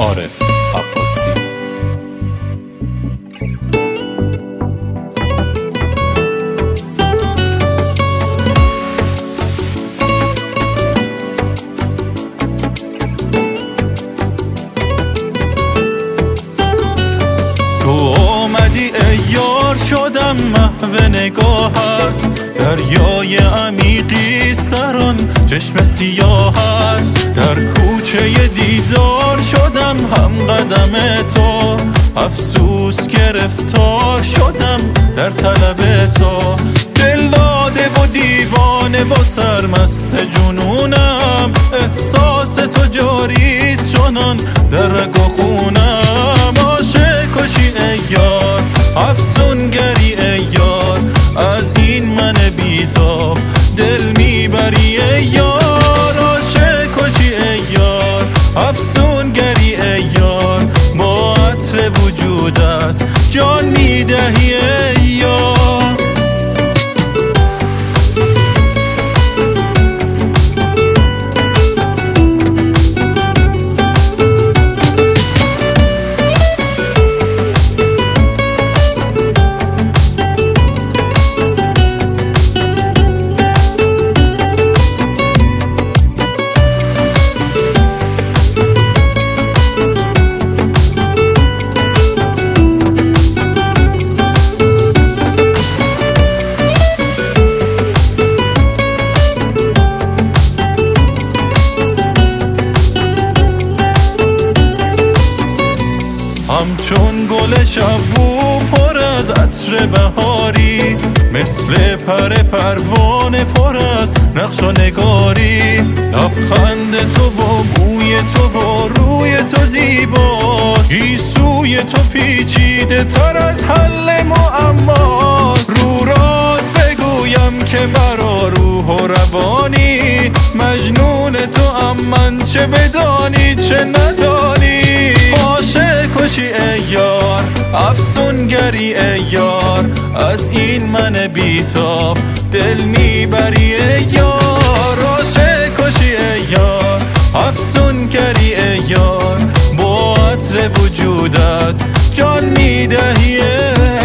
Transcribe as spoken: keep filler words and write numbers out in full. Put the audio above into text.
عارف عباسی. تو آمدی ای یار شدم محو نگاهت، دریای عمیقیست در آن چشم سیاهت. در کوچه دیدار شدم هم قدم تو، افسوس گرفتار شدم در طلب تو. دل داده و دیوانه و سرمست جنونم، احساس تو جاریست چنان در رگ و خونم. عاشق کشی ای یار، افسونگری ای یار، از این من بیتاب دل میبری ای یار. عاشق کشی ای یار، افسونگری ای یار، با عطر وجودت جان میدهی ای یار. همچون گل شبو پر از عطر بهاری، مثل پر پروانه پر از نقش و نگاری. لبخند تو و موی تو و روی تو زیباست، گیسوی تو پیچیده تر از حل معماست. رو راست بگویم که مرا روح و روانی، مجنون تو ام من چه بدانی چه ندانی. عاشق کشی ای یار، افسونگری ای یار، از این من بیتاب دل میبری ای یار. عاشق کشی ای یار، افسونگری ای یار، با عطر وجودت جان میدهی ای